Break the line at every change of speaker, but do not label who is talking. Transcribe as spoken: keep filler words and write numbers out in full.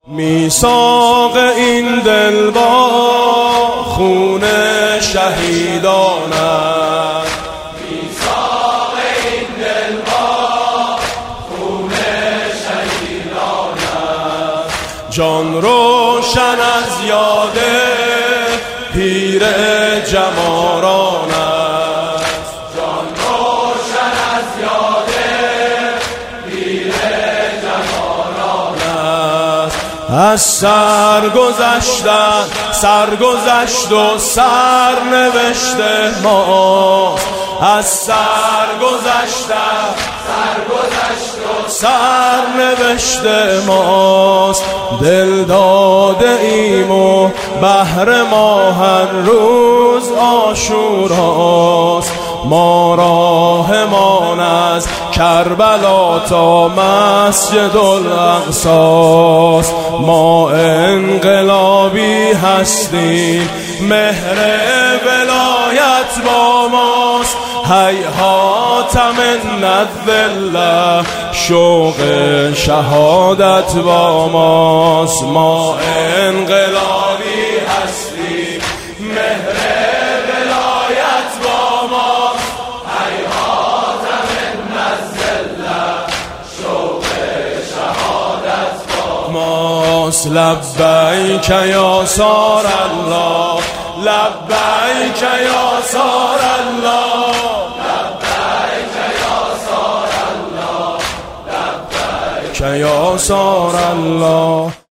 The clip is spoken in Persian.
میثاق این دل با خون شهیدان است،
میثاق این دل با خون شهیدان است.
جان روشن از یاد پیر جماران است،
جان روشن از یاد پیر جماران
است. از سر گذشتن سرگذشت و سر نوشته ماست، از سر گذشتن
سرگذشت و
سر نوشته ماست. دل داده ایم و بهر ما هر روز عاشوراست. ما راهمان از کربلا تا مسجد الاقصاست. ما انقلابی هستیم، مهر ولایت با ماست. هیهات من الذله، شوق شهادت با ماست. ما انقلابی هستیم، مهر ولایت با ماست.
هیهات من الذله، شوق شهادت با
ماست. لبیک یا سار الله، لبیک یا سار الله،
لبیک یا سار الله، لبیک
یا سار الله.